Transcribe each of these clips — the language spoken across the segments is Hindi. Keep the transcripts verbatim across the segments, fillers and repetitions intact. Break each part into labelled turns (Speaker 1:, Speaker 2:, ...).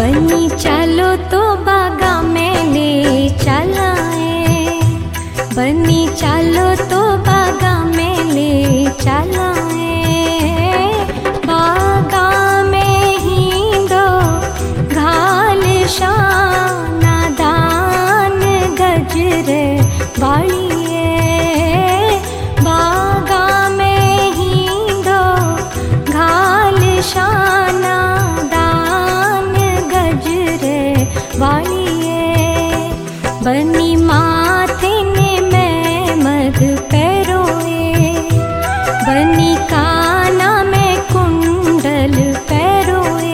Speaker 1: बनी चलो तो बागा में ले चलाए, बनी चलो तो बागा में ले चलाए। बागा में ही दो घाल शाना दान गजरे बाड़िए, बागा में ही दो घाल शाना दान गजरे बाड़िए। बनी माथे ने मैं मध पैरोए, बनी काना में कुंडल पैरोए।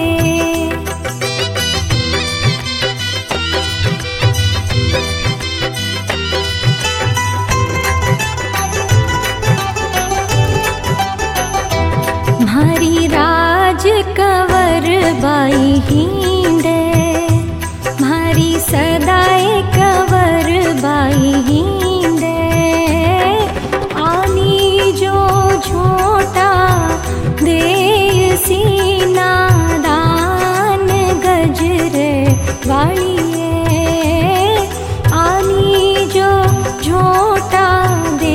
Speaker 1: म्हारी राज कंवर बाई हींदे, म्हारी सदाए कंवर बाई हींदे। आनी जो झोटा दे सीना दान गजरे वालिए, आनी जो झोटा दे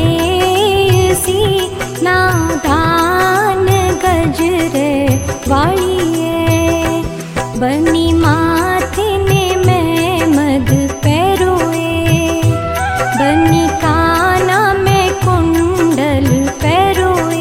Speaker 1: सीना दान गजरे वालिए। बनी माथे ने मैं मध पैरोए, बनी काना में कुंडल पैरोए।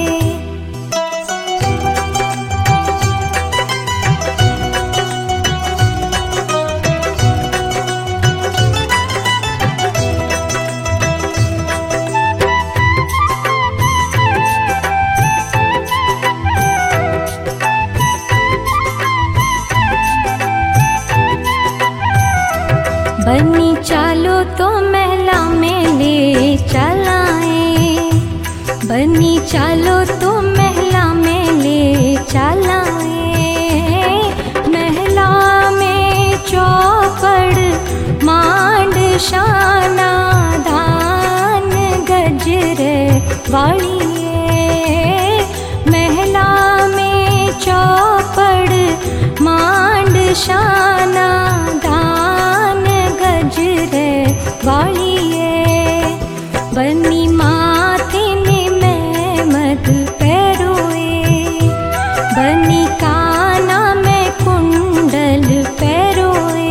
Speaker 1: बनी चालो तो महला में ले चलाए, बनी चालो तो महला में ले चलाए। महला में चौपड़ मांड शाना दान गजरे वालिए, महला में चौपड़ मांड शाना दान गजरे वालिए। बनी माथे ने मैं मध पैरोए, बनी काना में कुंडल पैरोए।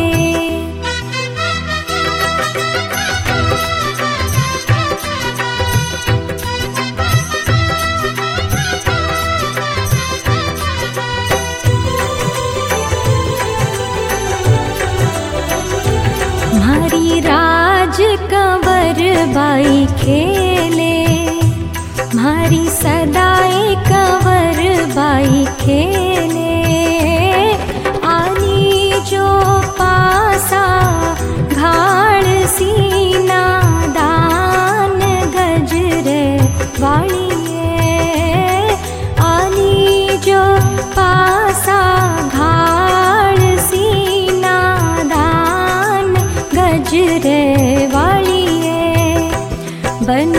Speaker 1: म्हारी राज कंवर बाई खेले, म्हारी सदाए कंवर बाई खेले। आनी जो पासा घाड़ सीना दान गजरे वालिए, आनी जो पासा घाड़ सीना दान गजरे वालिए। बन